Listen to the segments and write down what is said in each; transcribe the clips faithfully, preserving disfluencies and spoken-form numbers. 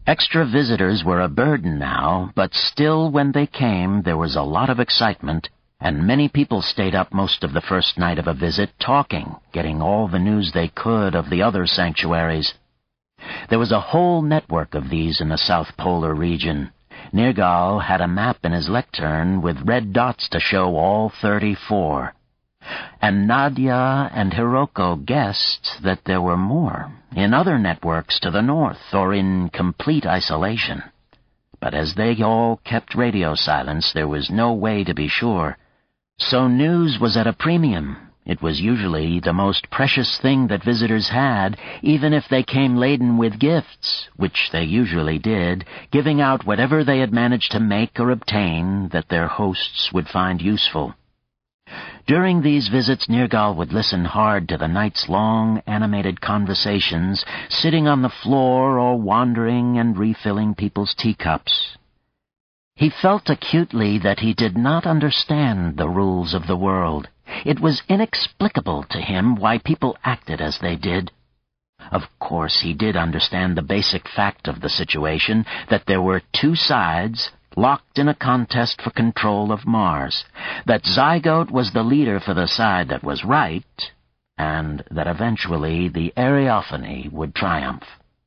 Extra visitors were a burden now, but still when they came there was a lot of excitement, and many people stayed up most of the first night of a visit talking, getting all the news they could of the other sanctuaries. There was a whole network of these in the South Polar region. Nergal had a map in his lectern with red dots to show all thirty-four. And Nadia and Hiroko guessed that there were more, in other networks to the north or in complete isolation. But as they all kept radio silence, there was no way to be sure. So news was at a premium. It was usually the most precious thing that visitors had, even if they came laden with gifts, which they usually did, giving out whatever they had managed to make or obtain that their hosts would find useful. During these visits, Nergal would listen hard to the night's long, animated conversations, sitting on the floor or wandering and refilling people's teacups. He felt acutely that he did not understand the rules of the world. It was inexplicable to him why people acted as they did. Of course, he did understand the basic fact of the situation, that there were two sides, locked in a contest for control of Mars, that Zygote was the leader for the side that was right, and that eventually the Ariophany would triumph.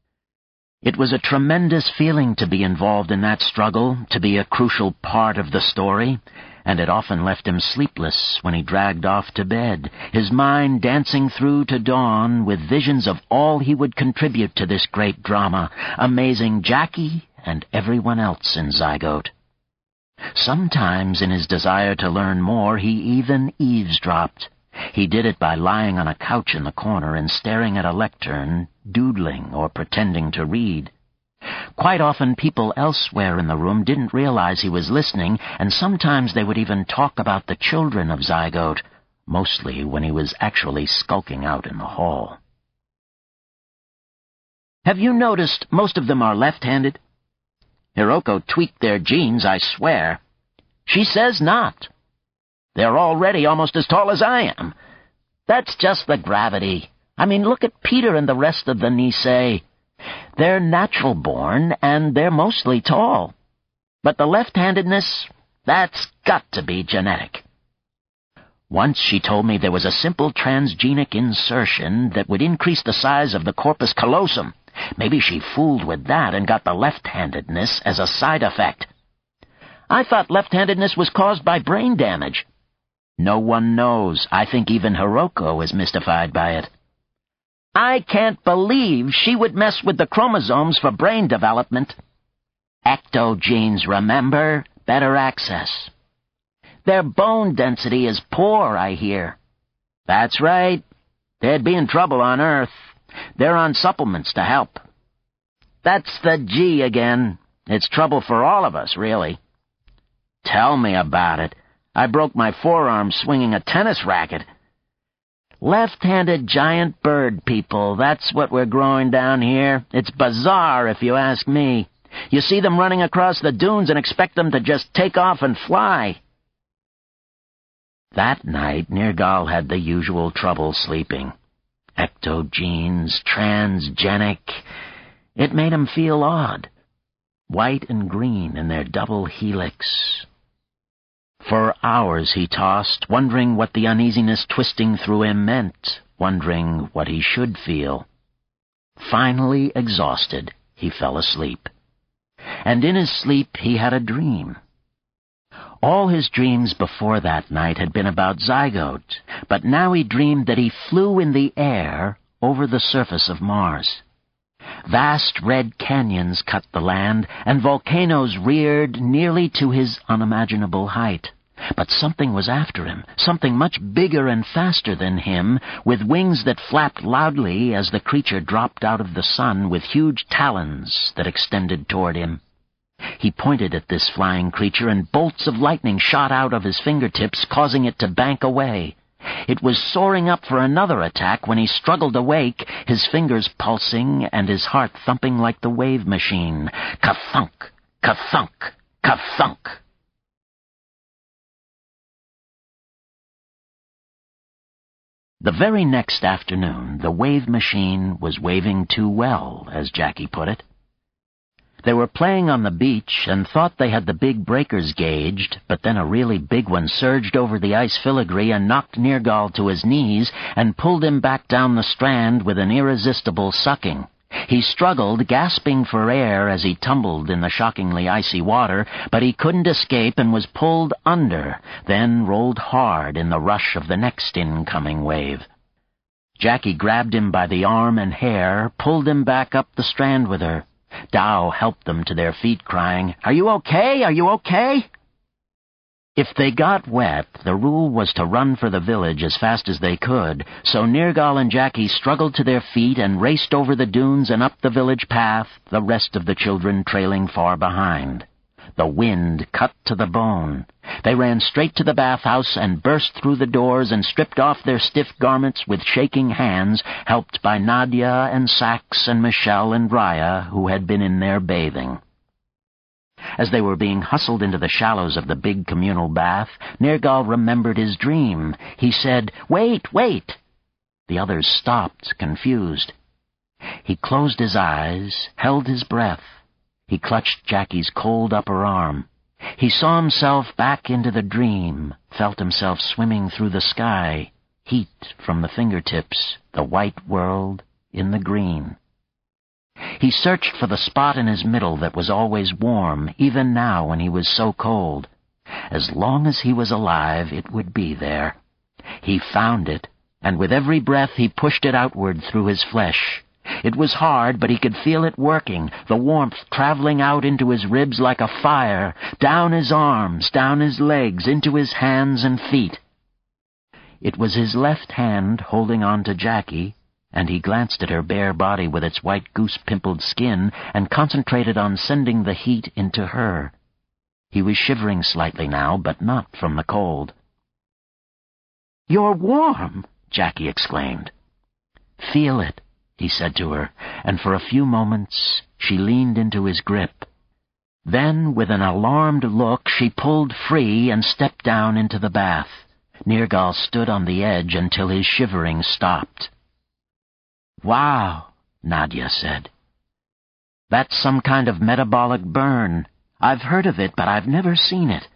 It was a tremendous feeling to be involved in that struggle, to be a crucial part of the story, and it often left him sleepless when he dragged off to bed, his mind dancing through to dawn with visions of all he would contribute to this great drama, amazing Jackie and everyone else in Zygote. Sometimes, in his desire to learn more, he even eavesdropped. He did it by lying on a couch in the corner and staring at a lectern, doodling or pretending to read. Quite often people elsewhere in the room didn't realize he was listening, and sometimes they would even talk about the children of Zygote, mostly when he was actually skulking out in the hall. "Have you noticed most of them are left-handed? Hiroko tweaked their genes, I swear. She says not. They're already almost as tall as I am. That's just the gravity. I mean, look at Peter and the rest of the Nisei. They're natural-born, and they're mostly tall. But the left-handedness, that's got to be genetic." Once she told me there was a simple transgenic insertion that would increase the size of the corpus callosum. Maybe she fooled with that and got the left-handedness as a side effect. I thought left-handedness was caused by brain damage. No one knows. I think even Hiroko is mystified by it. I can't believe she would mess with the chromosomes for brain development. Ecto genes, remember? Better access. Their bone density is poor, I hear. That's right. They'd be in trouble on Earth. They're on supplements to help. That's the G again. It's trouble for all of us, really. Tell me about it. I broke my forearm swinging a tennis racket. Left-handed giant bird people, that's what we're growing down here. It's bizarre, if you ask me. You see them running across the dunes and expect them to just take off and fly. That night, Nergal had the usual trouble sleeping. Ectogenes, transgenic. It made him feel odd. White and green in their double helix. For hours he tossed, wondering what the uneasiness twisting through him meant, wondering what he should feel. Finally exhausted, he fell asleep. And in his sleep he had a dream. All his dreams before that night had been about Zygote, but now he dreamed that he flew in the air over the surface of Mars. Vast red canyons cut the land, and volcanoes reared nearly to his unimaginable height. But something was after him, something much bigger and faster than him, with wings that flapped loudly as the creature dropped out of the sun with huge talons that extended toward him. He pointed at this flying creature, and bolts of lightning shot out of his fingertips, causing it to bank away. It was soaring up for another attack when he struggled awake, his fingers pulsing and his heart thumping like the wave machine. Ka-thunk, ka-thunk, ka-thunk. The very next afternoon, the wave machine was waving too well, as Jackie put it. They were playing on the beach and thought they had the big breakers gauged, but then a really big one surged over the ice filigree and knocked Nergal to his knees and pulled him back down the strand with an irresistible sucking. He struggled, gasping for air as he tumbled in the shockingly icy water, but he couldn't escape and was pulled under, then rolled hard in the rush of the next incoming wave. Jackie grabbed him by the arm and hair, pulled him back up the strand with her. Dow helped them to their feet, crying, "Are you okay? Are you okay?" If they got wet, the rule was to run for the village as fast as they could, so Nergal and Jackie struggled to their feet and raced over the dunes and up the village path, the rest of the children trailing far behind. The wind cut to the bone. They ran straight to the bathhouse and burst through the doors and stripped off their stiff garments with shaking hands, helped by Nadia and Sax and Michelle and Raya, who had been in there bathing. As they were being hustled into the shallows of the big communal bath, Nergal remembered his dream. He said, "Wait, wait!" The others stopped, confused. He closed his eyes, held his breath. He clutched Jackie's cold upper arm. He saw himself back into the dream, felt himself swimming through the sky, heat from the fingertips, the white world in the green. He searched for the spot in his middle that was always warm, even now when he was so cold. As long as he was alive, it would be there. He found it, and with every breath he pushed it outward through his flesh. It was hard, but he could feel it working, the warmth traveling out into his ribs like a fire, down his arms, down his legs, into his hands and feet. It was his left hand holding on to Jackie, and he glanced at her bare body with its white goose-pimpled skin and concentrated on sending the heat into her. He was shivering slightly now, but not from the cold. "You're warm!" Jackie exclaimed. "Feel it," he said to her, and for a few moments she leaned into his grip. Then, with an alarmed look, she pulled free and stepped down into the bath. Nergal stood on the edge until his shivering stopped. "Wow," Nadia said. "That's some kind of metabolic burn. I've heard of it, but I've never seen it."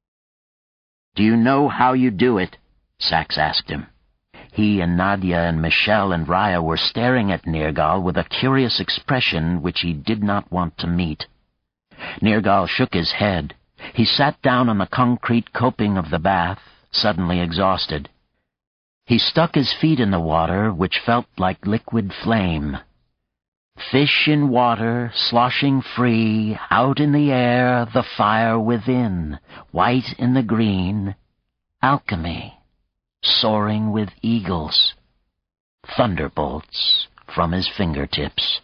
"Do you know how you do it?" Sax asked him. He and Nadia and Michelle and Raya were staring at Nergal with a curious expression which he did not want to meet. Nergal shook his head. He sat down on the concrete coping of the bath, suddenly exhausted. He stuck his feet in the water, which felt like liquid flame. Fish in water, sloshing free, out in the air, the fire within, white in the green, alchemy, soaring with eagles, thunderbolts from his fingertips.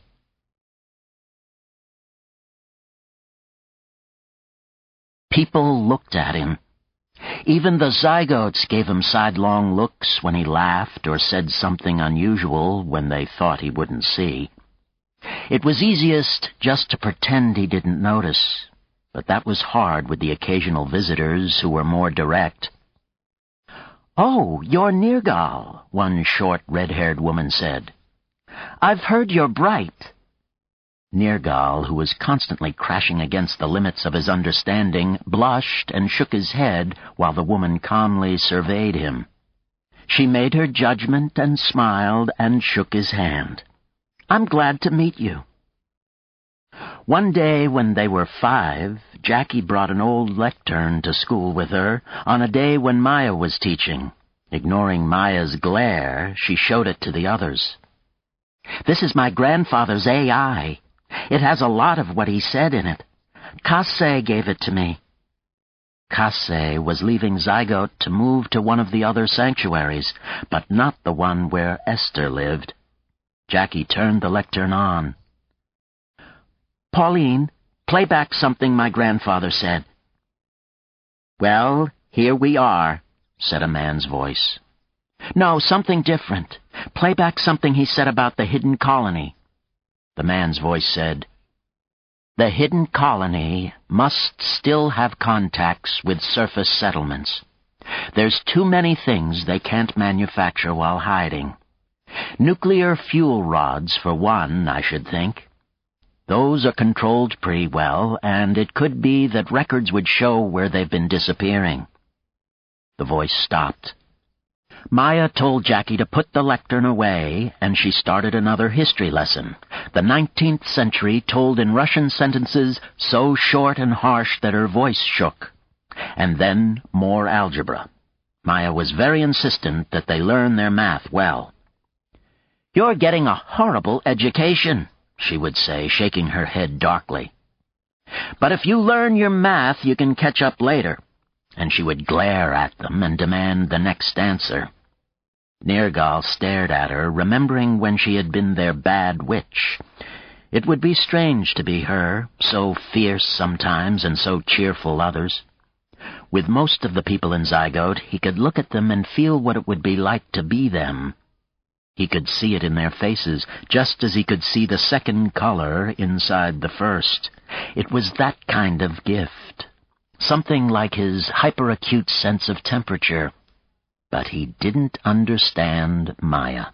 People looked at him. Even the zygotes gave him sidelong looks when he laughed or said something unusual when they thought he wouldn't see. It was easiest just to pretend he didn't notice, but that was hard with the occasional visitors who were more direct. "Oh, you're Nergal," one short, red-haired woman said. "I've heard you're bright." Nergal, who was constantly crashing against the limits of his understanding, blushed and shook his head while the woman calmly surveyed him. She made her judgment and smiled and shook his hand. "I'm glad to meet you." One day when they were five, Jackie brought an old lectern to school with her on a day when Maya was teaching. Ignoring Maya's glare, she showed it to the others. "This is my grandfather's A I. It has a lot of what he said in it. Kasse gave it to me." Kasse was leaving Zygote to move to one of the other sanctuaries, but not the one where Esther lived. Jackie turned the lectern on. "Pauline, play back something my grandfather said." "Well, here we are," said a man's voice. "No, something different. Play back something he said about the hidden colony." The man's voice said, "The hidden colony must still have contacts with surface settlements. There's too many things they can't manufacture while hiding. Nuclear fuel rods, for one, I should think." Those are controlled pretty well, and it could be that records would show where they've been disappearing." The voice stopped. Maya told Jackie to put the lectern away, and she started another history lesson. The nineteenth century told in Russian sentences so short and harsh that her voice shook. And then more algebra. Maya was very insistent that they learn their math well. "You're getting a horrible education," she would say, shaking her head darkly. "But if you learn your math, you can catch up later." And she would glare at them and demand the next answer. Nergal stared at her, remembering when she had been their bad witch. It would be strange to be her, so fierce sometimes and so cheerful others. With most of the people in Zygote, he could look at them and feel what it would be like to be them. He could see it in their faces, just as he could see the second color inside the first. It was that kind of gift. Something like his hyperacute sense of temperature. But he didn't understand Maya.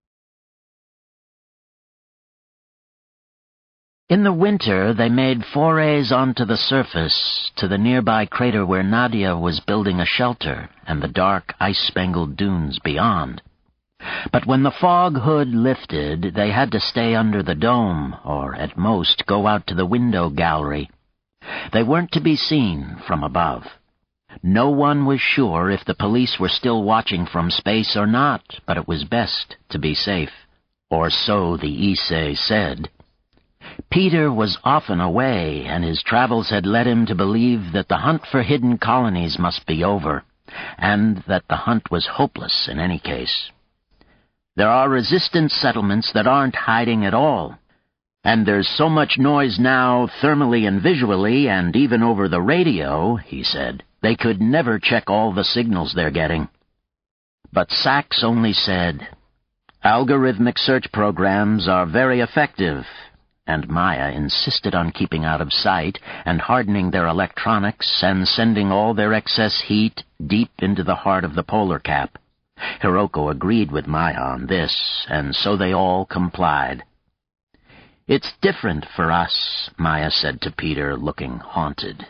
In the winter, they made forays onto the surface, to the nearby crater where Nadia was building a shelter, and the dark, ice-spangled dunes beyond. But when the fog hood lifted, they had to stay under the dome, or at most go out to the window gallery. They weren't to be seen from above. No one was sure if the police were still watching from space or not, but it was best to be safe. Or so the Issei said. Peter was often away, and his travels had led him to believe that the hunt for hidden colonies must be over, and that the hunt was hopeless in any case. There are resistance settlements that aren't hiding at all, and there's so much noise now, thermally and visually, and even over the radio, he said, they could never check all the signals they're getting. But Sachs only said, "Algorithmic search programs are very effective," and Maya insisted on keeping out of sight and hardening their electronics and sending all their excess heat deep into the heart of the polar cap. Hiroko agreed with Maya on this, and so they all complied. "It's different for us," Maya said to Peter, looking haunted.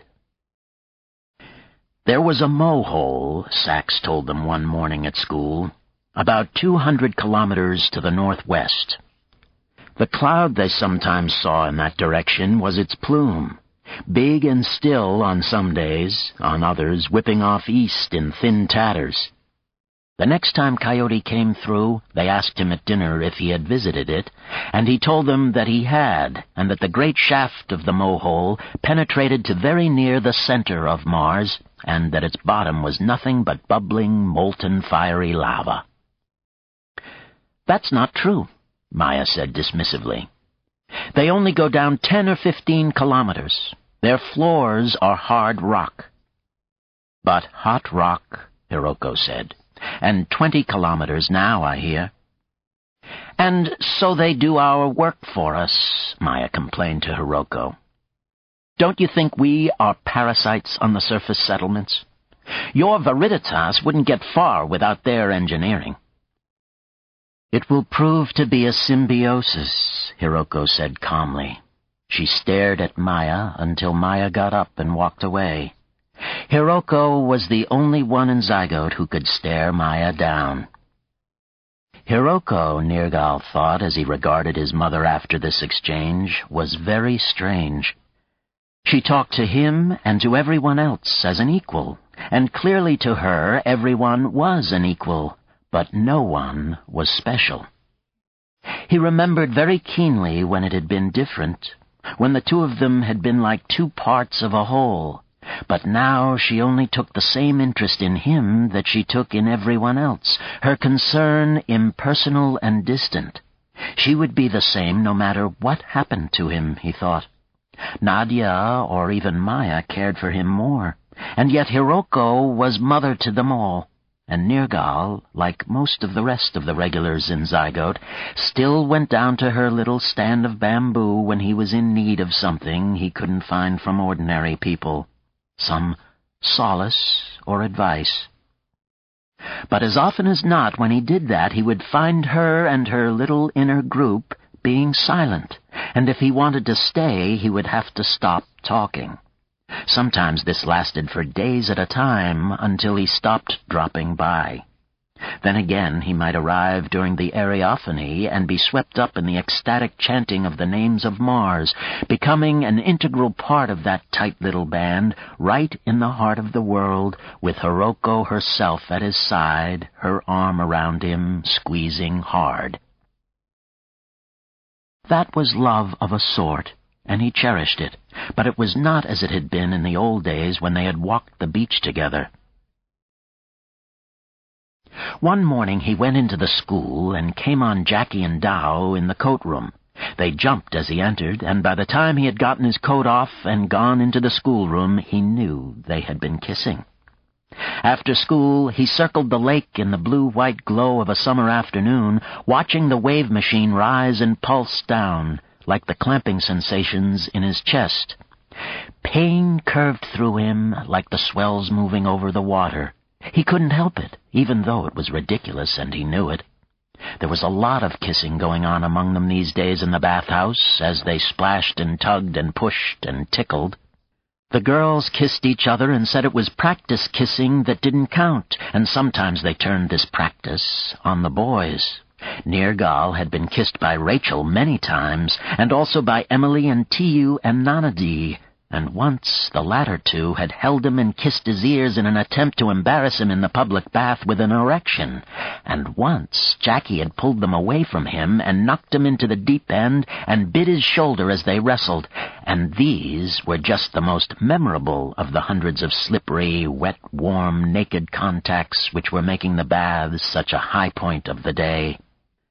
There was a moe-hole, Sachs told them one morning at school, about two hundred kilometers to the northwest. The cloud they sometimes saw in that direction was its plume, big and still on some days, on others whipping off east in thin tatters. The next time Coyote came through, they asked him at dinner if he had visited it, and he told them that he had, and that the great shaft of the moe-hole penetrated to very near the center of Mars, and that its bottom was nothing but bubbling, molten, fiery lava. "That's not true," Maya said dismissively. "They only go down ten or fifteen kilometers. Their floors are hard rock." "But hot rock," Hiroko said. "And twenty kilometers now, I hear." "And so they do our work for us," Maya complained to Hiroko. "Don't you think we are parasites on the surface settlements? Your Viriditas wouldn't get far without their engineering." "It will prove to be a symbiosis," Hiroko said calmly. She stared at Maya until Maya got up and walked away. Hiroko was the only one in Zygote who could stare Maya down. Hiroko, Nergal thought as he regarded his mother after this exchange, was very strange. She talked to him and to everyone else as an equal, and clearly to her everyone was an equal, but no one was special. He remembered very keenly when it had been different, when the two of them had been like two parts of a whole. But now she only took the same interest in him that she took in everyone else, her concern impersonal and distant. She would be the same no matter what happened to him, he thought. Nadia or even Maya cared for him more, and yet Hiroko was mother to them all, and Nergal, like most of the rest of the regulars in Zygote, still went down to her little stand of bamboo when he was in need of something he couldn't find from ordinary people. Some solace or advice. But as often as not, when he did that, he would find her and her little inner group being silent, and if he wanted to stay, he would have to stop talking. Sometimes this lasted for days at a time until he stopped dropping by. Then again he might arrive during the Ariophany and be swept up in the ecstatic chanting of the names of Mars, becoming an integral part of that tight little band, right in the heart of the world, with Hiroko herself at his side, her arm around him, squeezing hard. That was love of a sort, and he cherished it, but it was not as it had been in the old days when they had walked the beach together. One morning he went into the school and came on Jackie and Dow in the coat room. They jumped as he entered, and by the time he had gotten his coat off and gone into the schoolroom, he knew they had been kissing. After school, he circled the lake in the blue-white glow of a summer afternoon, watching the wave machine rise and pulse down, like the clamping sensations in his chest. Pain curved through him like the swells moving over the water. He couldn't help it, even though it was ridiculous and he knew it. There was a lot of kissing going on among them these days in the bathhouse, as they splashed and tugged and pushed and tickled. The girls kissed each other and said it was practice kissing that didn't count, and sometimes they turned this practice on the boys. Nergal had been kissed by Rachel many times, and also by Emily and Tiu and Nanadi, and once the latter two had held him and kissed his ears in an attempt to embarrass him in the public bath with an erection, and once Jackie had pulled them away from him and knocked him into the deep end and bit his shoulder as they wrestled, and these were just the most memorable of the hundreds of slippery, wet, warm, naked contacts which were making the baths such a high point of the day.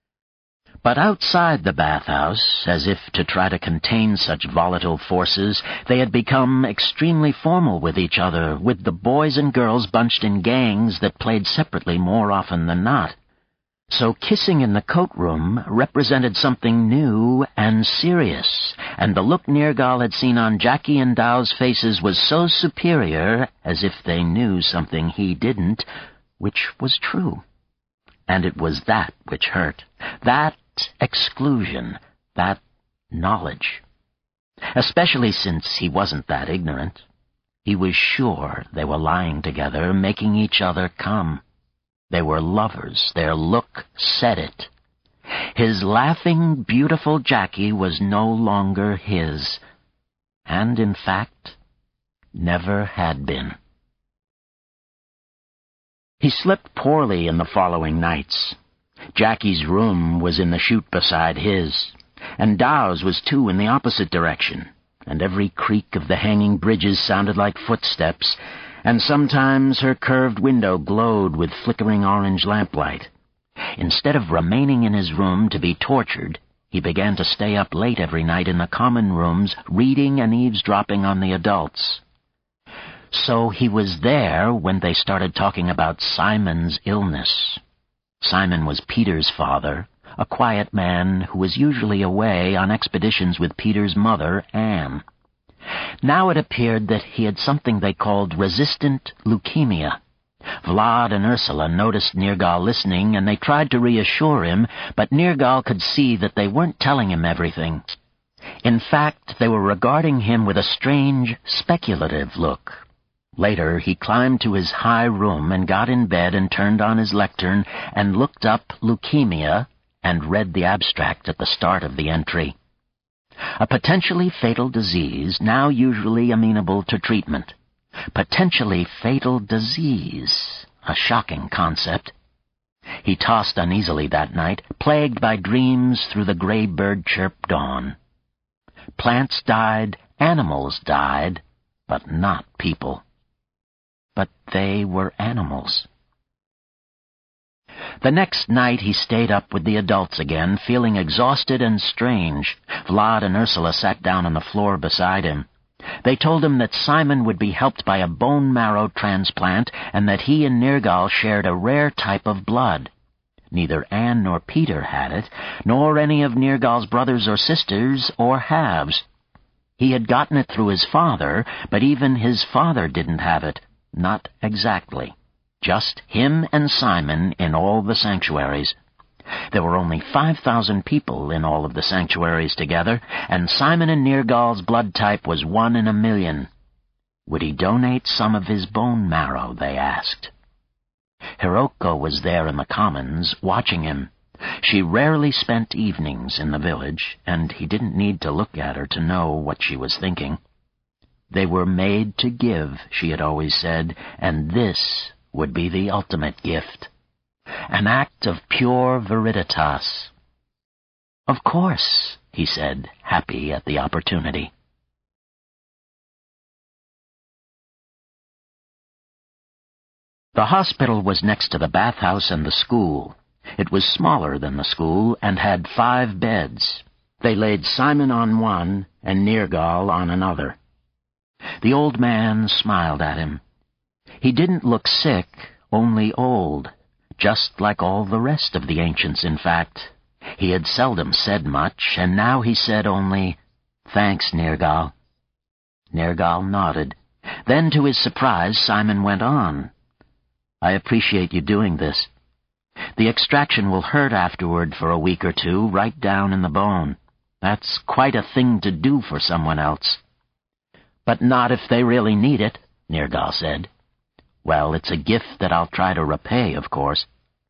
But outside the bathhouse, as if to try to contain such volatile forces, they had become extremely formal with each other, with the boys and girls bunched in gangs that played separately more often than not. So kissing in the coat room represented something new and serious, and the look Nergal had seen on Jackie and Dow's faces was so superior, as if they knew something he didn't, which was true. And it was that which hurt. That exclusion, that knowledge. Especially since he wasn't that ignorant. He was sure they were lying together, making each other come. They were lovers. Their look said it. His laughing, beautiful Jackie was no longer his, and in fact, never had been. He slept poorly in the following nights. Jackie's room was in the chute beside his, and Dow's was too in the opposite direction, and every creak of the hanging bridges sounded like footsteps, and sometimes her curved window glowed with flickering orange lamplight. Instead of remaining in his room to be tortured, he began to stay up late every night in the common rooms, reading and eavesdropping on the adults. So he was there when they started talking about Simon's illness. Simon was Peter's father, a quiet man who was usually away on expeditions with Peter's mother, Anne. Now it appeared that he had something they called resistant leukemia. Vlad and Ursula noticed Nergal listening, and they tried to reassure him, but Nergal could see that they weren't telling him everything. In fact, they were regarding him with a strange, speculative look. Later, he climbed to his high room and got in bed and turned on his lectern and looked up leukemia and read the abstract at the start of the entry. A potentially fatal disease, now usually amenable to treatment. Potentially fatal disease, a shocking concept. He tossed uneasily that night, plagued by dreams through the gray bird-chirp dawn. Plants died, animals died, but not people. But they were animals. The next night he stayed up with the adults again, feeling exhausted and strange. Vlad and Ursula sat down on the floor beside him. They told him that Simon would be helped by a bone marrow transplant and that he and Nergal shared a rare type of blood. Neither Anne nor Peter had it, nor any of Nergal's brothers or sisters or halves. He had gotten it through his father, but even his father didn't have it. Not exactly. Just him and Simon in all the sanctuaries. There were only five thousand people in all of the sanctuaries together, and Simon and Nergal's blood type was one in a million. Would he donate some of his bone marrow, they asked. Hiroko was there in the commons, watching him. She rarely spent evenings in the village, and he didn't need to look at her to know what she was thinking. They were made to give, she had always said, and this would be the ultimate gift. An act of pure viriditas. Of course, he said, happy at the opportunity. The hospital was next to the bathhouse and the school. It was smaller than the school and had five beds. They laid Simon on one and Nergal on another. The old man smiled at him. He didn't look sick, only old, just like all the rest of the ancients, in fact. He had seldom said much, and now he said only, "Thanks, Nergal." Nergal nodded. Then, to his surprise, Simon went on. "I appreciate you doing this. The extraction will hurt afterward for a week or two, right down in the bone. That's quite a thing to do for someone else." "But not if they really need it," Nergal said. "Well, it's a gift that I'll try to repay, of course."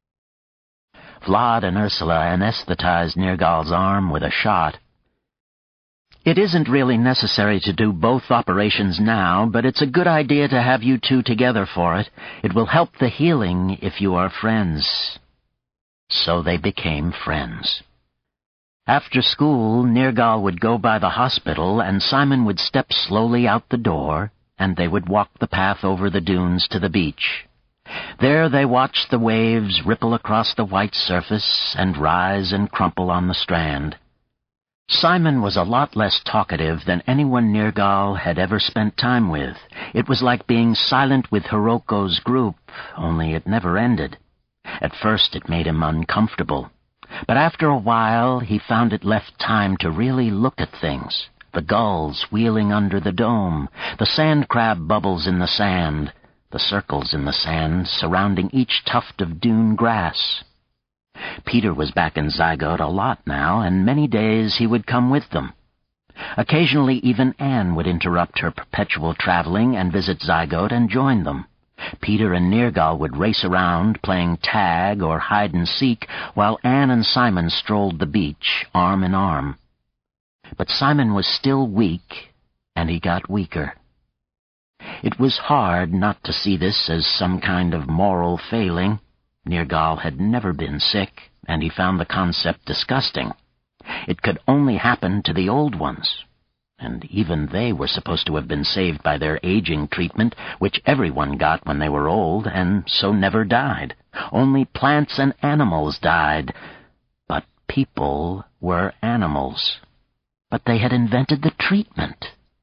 Vlad and Ursula anesthetized Nergal's arm with a shot. "It isn't really necessary to do both operations now, but it's a good idea to have you two together for it. It will help the healing if you are friends." So they became friends. After school, Nergal would go by the hospital, and Simon would step slowly out the door, and they would walk the path over the dunes to the beach. There they watched the waves ripple across the white surface and rise and crumple on the strand. Simon was a lot less talkative than anyone Nergal had ever spent time with. It was like being silent with Hiroko's group, only it never ended. At first it made him uncomfortable, but after a while he found it left time to really look at things. The gulls wheeling under the dome, the sand crab bubbles in the sand, the circles in the sand surrounding each tuft of dune grass. Peter was back in Zygote a lot now, and many days he would come with them. Occasionally even Anne would interrupt her perpetual traveling and visit Zygote and join them. Peter and Nergal would race around, playing tag or hide-and-seek, while Anne and Simon strolled the beach, arm in arm. But Simon was still weak, and he got weaker. It was hard not to see this as some kind of moral failing. Nergal had never been sick, and he found the concept disgusting. It could only happen to the old ones, and even they were supposed to have been saved by their aging treatment, which everyone got when they were old, and so never died. Only plants and animals died. But people were animals. But they had invented the treatment.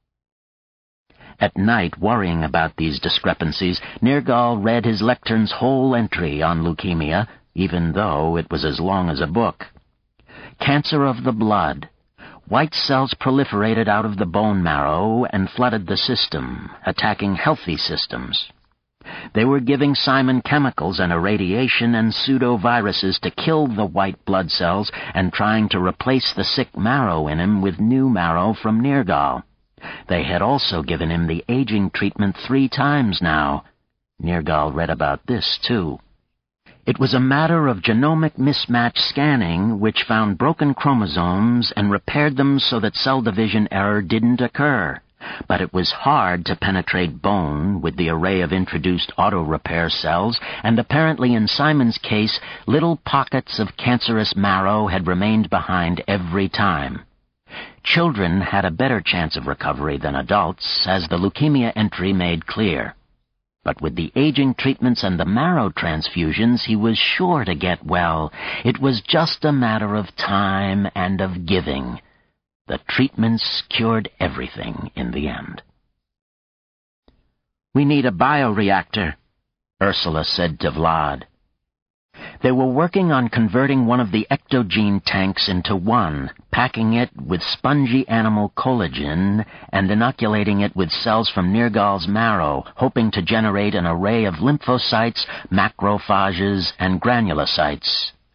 At night, worrying about these discrepancies, Nergal read his lectern's whole entry on leukemia, even though it was as long as a book. Cancer of the blood. White cells proliferated out of the bone marrow and flooded the system, attacking healthy systems. They were giving Simon chemicals and irradiation and pseudoviruses to kill the white blood cells and trying to replace the sick marrow in him with new marrow from Nergal. They had also given him the aging treatment three times now. Nergal read about this, too. It was a matter of genomic mismatch scanning, which found broken chromosomes and repaired them so that cell division error didn't occur. But it was hard to penetrate bone with the array of introduced auto-repair cells, and apparently in Simon's case, little pockets of cancerous marrow had remained behind every time. Children had a better chance of recovery than adults, as the leukemia entry made clear. But with the aging treatments and the marrow transfusions, he was sure to get well. It was just a matter of time and of giving. The treatments cured everything in the end. "We need a bioreactor," Ursula said to Vlad. They were working on converting one of the ectogene tanks into one, packing it with spongy animal collagen and inoculating it with cells from Nergal's marrow, hoping to generate an array of lymphocytes, macrophages, and granulocytes.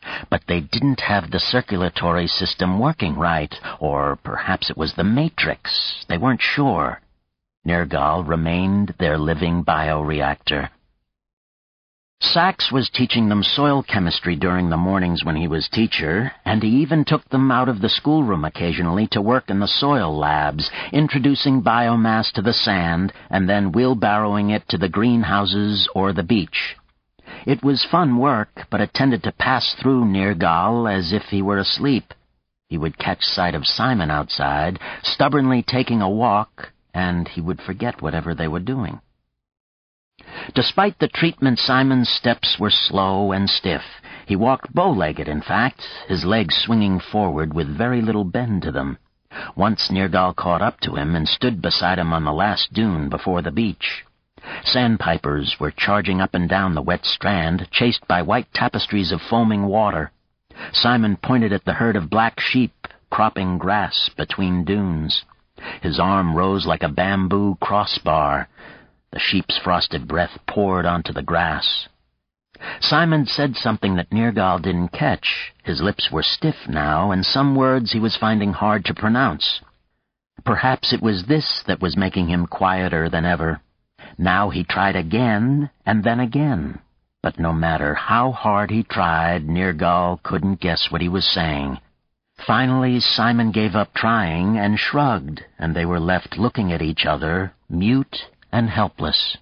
But they didn't have the circulatory system working right, or perhaps it was the matrix. They weren't sure. Nergal remained their living bioreactor. Sachs was teaching them soil chemistry during the mornings when he was teacher, and he even took them out of the schoolroom occasionally to work in the soil labs, introducing biomass to the sand and then wheelbarrowing it to the greenhouses or the beach. It was fun work, but it tended to pass through Nergal as if he were asleep. He would catch sight of Simon outside, stubbornly taking a walk, and he would forget whatever they were doing. Despite the treatment, Simon's steps were slow and stiff. He walked bow-legged, in fact, his legs swinging forward with very little bend to them. Once Nergal caught up to him and stood beside him on the last dune before the beach. Sandpipers were charging up and down the wet strand, chased by white tapestries of foaming water. Simon pointed at the herd of black sheep cropping grass between dunes. His arm rose like a bamboo crossbar. The sheep's frosted breath poured onto the grass. Simon said something that Nergal didn't catch. His lips were stiff now, and some words he was finding hard to pronounce. Perhaps it was this that was making him quieter than ever. Now he tried again, and then again. But no matter how hard he tried, Nergal couldn't guess what he was saying. Finally, Simon gave up trying and shrugged, and they were left looking at each other, mute and helpless.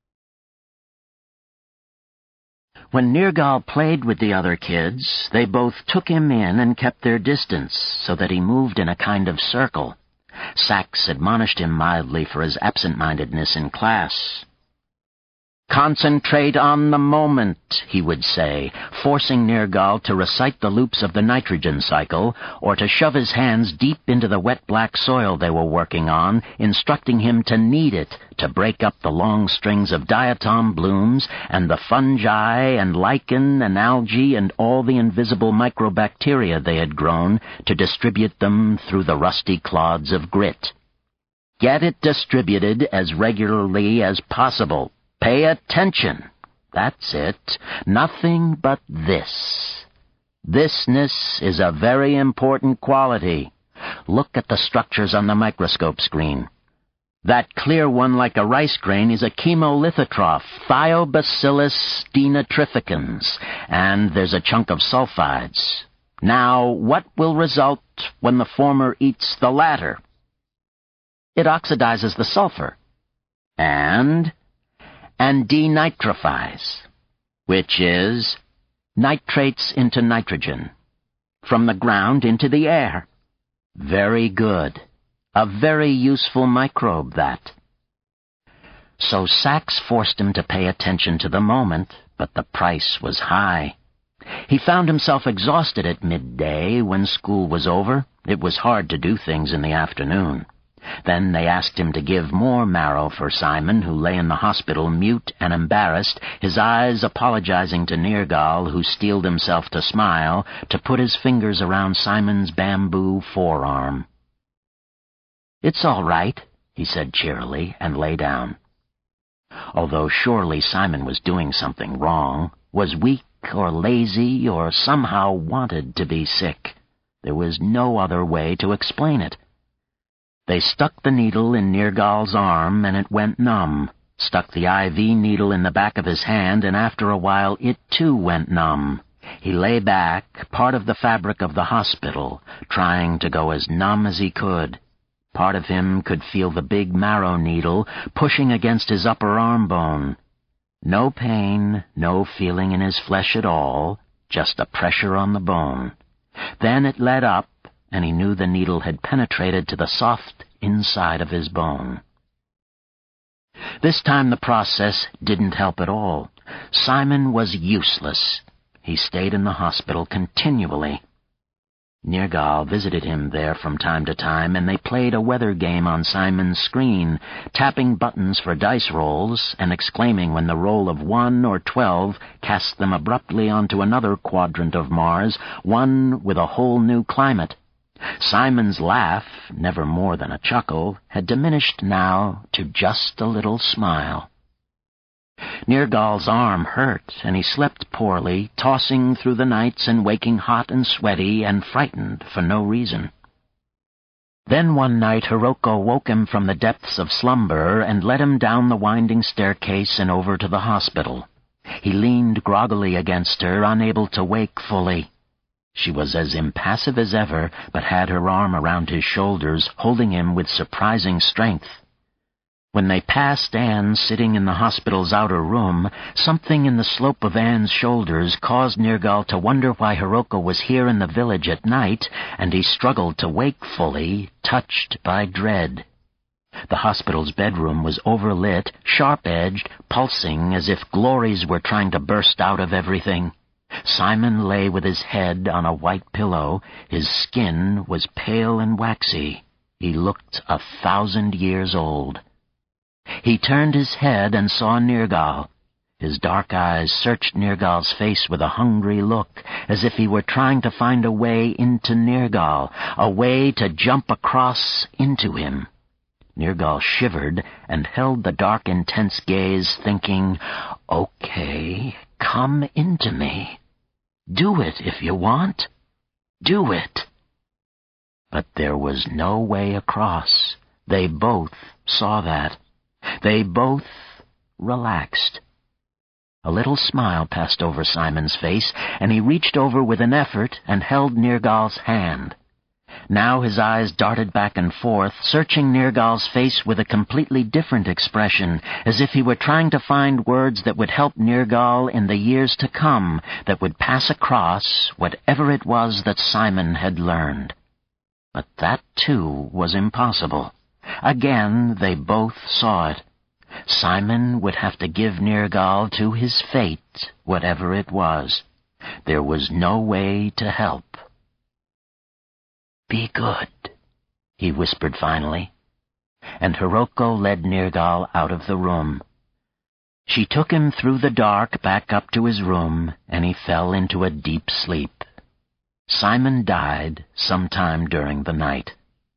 When Nergal played with the other kids, they both took him in and kept their distance, so that he moved in a kind of circle. Sachs admonished him mildly for his absent-mindedness in class. "Concentrate on the moment," he would say, forcing Nergal to recite the loops of the nitrogen cycle, or to shove his hands deep into the wet black soil they were working on, instructing him to knead it to break up the long strings of diatom blooms and the fungi and lichen and algae and all the invisible microbacteria they had grown, to distribute them through the rusty clods of grit. Get it distributed as regularly as possible. Pay attention. That's it. Nothing but this. Thisness is a very important quality. Look at the structures on the microscope screen. That clear one like a rice grain is a chemolithotroph, Thiobacillus denitrificans, and there's a chunk of sulfides. Now, what will result when the former eats the latter? It oxidizes the sulfur. And... and denitrifies, which is nitrates into nitrogen, from the ground into the air. Very good. A very useful microbe, that. So Sachs forced him to pay attention to the moment, but the price was high. He found himself exhausted at midday when school was over. It was hard to do things in the afternoon. Then they asked him to give more marrow for Simon, who lay in the hospital mute and embarrassed, his eyes apologizing to Nergal, who steeled himself to smile, to put his fingers around Simon's bamboo forearm. "It's all right," he said cheerily, and lay down. Although surely Simon was doing something wrong, was weak or lazy or somehow wanted to be sick. There was no other way to explain it. They stuck the needle in Nergal's arm, and it went numb, stuck the I V needle in the back of his hand, and after a while it too went numb. He lay back, part of the fabric of the hospital, trying to go as numb as he could. Part of him could feel the big marrow needle pushing against his upper arm bone. No pain, no feeling in his flesh at all, just a pressure on the bone. Then it let up, and he knew the needle had penetrated to the soft inside of his bone. This time the process didn't help at all. Simon was useless. He stayed in the hospital continually. Nergal visited him there from time to time, and they played a weather game on Simon's screen, tapping buttons for dice rolls and exclaiming when the roll of one or twelve cast them abruptly onto another quadrant of Mars, one with a whole new climate. Simon's laugh, never more than a chuckle, had diminished now to just a little smile. Nergal's arm hurt, and he slept poorly, tossing through the nights and waking hot and sweaty and frightened for no reason. Then one night Hiroko woke him from the depths of slumber and led him down the winding staircase and over to the hospital. He leaned groggily against her, unable to wake fully. She was as impassive as ever, but had her arm around his shoulders, holding him with surprising strength. When they passed Anne sitting in the hospital's outer room, something in the slope of Anne's shoulders caused Nergal to wonder why Hiroko was here in the village at night, and he struggled to wake fully, touched by dread. The hospital's bedroom was overlit, sharp-edged, pulsing as if glories were trying to burst out of everything. Simon lay with his head on a white pillow. His skin was pale and waxy. He looked a thousand years old. He turned his head and saw Nergal. His dark eyes searched Nergal's face with a hungry look, as if he were trying to find a way into Nergal, a way to jump across into him. Nergal shivered and held the dark, intense gaze, thinking, "Okay, come into me. Do it if you want. Do it." But there was no way across. They both saw that. They both relaxed. A little smile passed over Simon's face, and he reached over with an effort and held Nergal's hand. Now his eyes darted back and forth, searching Nergal's face with a completely different expression, as if he were trying to find words that would help Nergal in the years to come, that would pass across whatever it was that Simon had learned. But that, too, was impossible. Again, they both saw it. Simon would have to give Nergal to his fate, whatever it was. There was no way to help. "Be good," he whispered finally. And Hiroko led Nergal out of the room. She took him through the dark back up to his room, and he fell into a deep sleep. Simon died sometime during the night.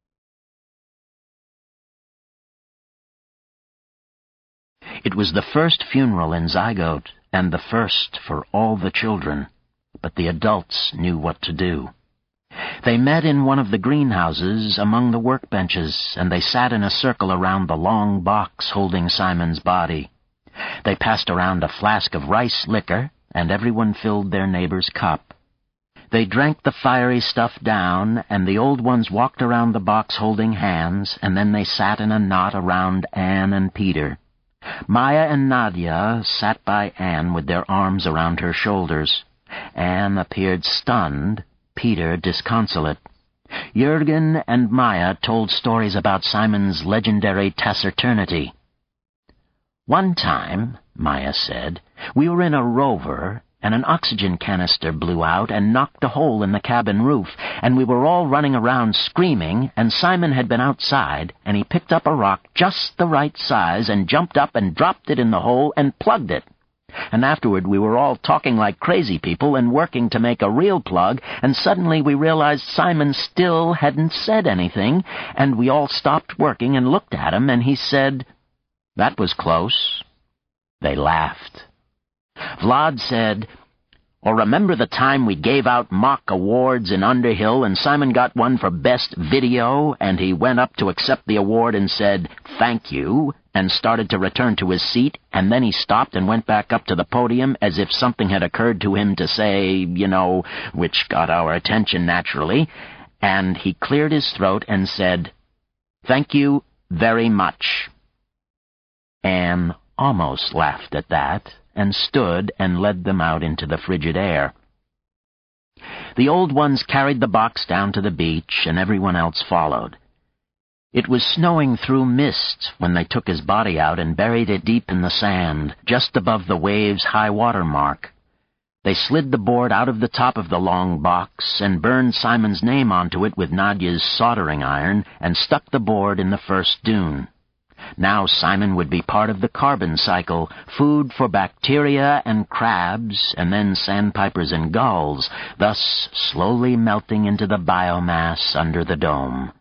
It was the first funeral in Zygote, and the first for all the children, but the adults knew what to do. They met in one of the greenhouses among the workbenches, and they sat in a circle around the long box holding Simon's body. They passed around a flask of rice liquor, and everyone filled their neighbor's cup. They drank the fiery stuff down, and the old ones walked around the box holding hands, and then they sat in a knot around Anne and Peter. Maya and Nadia sat by Anne with their arms around her shoulders. Anne appeared stunned, Peter disconsolate. Jürgen and Maya told stories about Simon's legendary taciturnity. "One time," Maya said, "we were in a rover, and an oxygen canister blew out and knocked a hole in the cabin roof, and we were all running around screaming, and Simon had been outside, and he picked up a rock just the right size and jumped up and dropped it in the hole and plugged it. And afterward we were all talking like crazy people and working to make a real plug, and suddenly we realized Simon still hadn't said anything, and we all stopped working and looked at him, and he said, 'That was close.'" They laughed. Vlad said, "Or remember the time we gave out mock awards in Underhill and Simon got one for best video, and he went up to accept the award and said, 'Thank you,' and started to return to his seat, and then he stopped and went back up to the podium as if something had occurred to him to say, you know, which got our attention naturally, and he cleared his throat and said, 'Thank you very much.'" Anne almost laughed at that, and stood and led them out into the frigid air. The old ones carried the box down to the beach, and everyone else followed. It was snowing through mist when they took his body out and buried it deep in the sand, just above the wave's high water mark. They slid the board out of the top of the long box and burned Simon's name onto it with Nadia's soldering iron and stuck the board in the first dune. Now Simon would be part of the carbon cycle, food for bacteria and crabs, and then sandpipers and gulls, thus slowly melting into the biomass under the dome.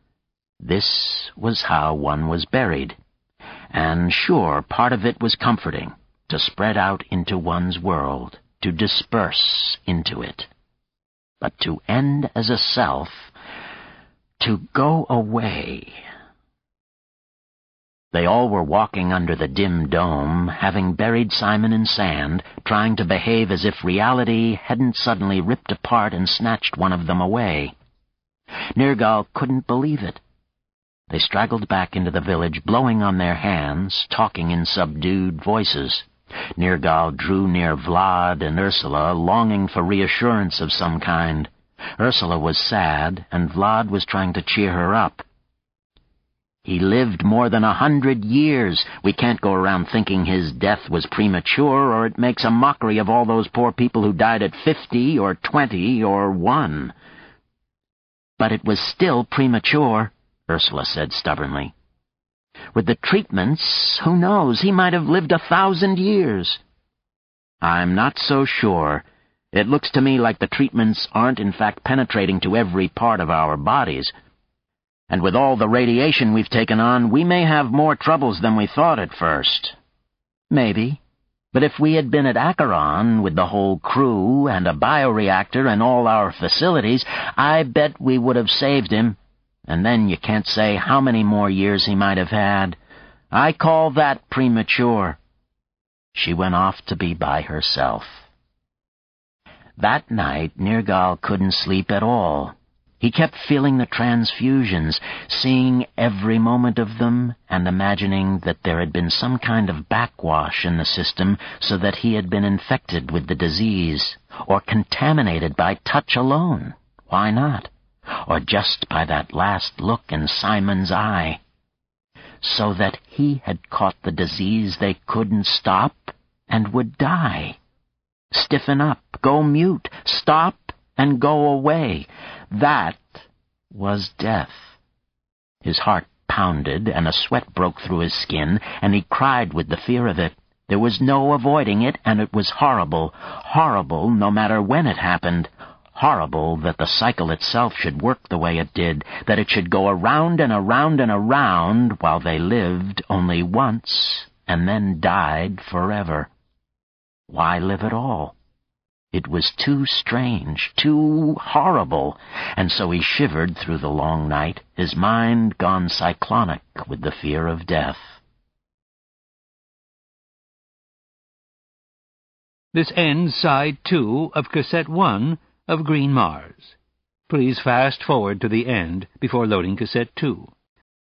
This was how one was buried. And sure, part of it was comforting. to spread out into one's world, to disperse into it. But to end as a self, to go away. They all were walking under the dim dome, having buried Simon in sand, trying to behave as if reality hadn't suddenly ripped apart and snatched one of them away. Nergal couldn't believe it. They straggled back into the village, blowing on their hands, talking in subdued voices. Nergal drew near Vlad and Ursula, longing for reassurance of some kind. Ursula was sad, and Vlad was trying to cheer her up. He lived more than a hundred years. We can't go around thinking his death was premature, or it makes a mockery of all those poor people who died at fifty, or twenty, or one. But it was still premature, Ursula said stubbornly. With the treatments, who knows, he might have lived a thousand years. I'm not so sure. It looks to me like the treatments aren't in fact penetrating to every part of our bodies. And with all the radiation we've taken on, we may have more troubles than we thought at first. Maybe. But if we had been at Acheron with the whole crew and a bioreactor and all our facilities, I bet we would have saved him. And then you can't say how many more years he might have had. I call that premature. She went off to be by herself. That night, Nergal couldn't sleep at all. He kept feeling the transfusions, seeing every moment of them, and imagining that there had been some kind of backwash in the system so that he had been infected with the disease, or contaminated by touch alone. Why not? Or just by that last look in Simon's eye. So that he had caught the disease they couldn't stop and would die. Stiffen up, go mute, stop, and go away. That was death. His heart pounded, and a sweat broke through his skin, and he cried with the fear of it. There was no avoiding it, and it was horrible, horrible no matter when it happened. Horrible that the cycle itself should work the way it did, that it should go around and around and around while they lived only once and then died forever. Why live at all? It was too strange, too horrible, and so he shivered through the long night, his mind gone cyclonic with the fear of death. This ends side two of cassette one of Green Mars. Please fast forward to the end before loading cassette two.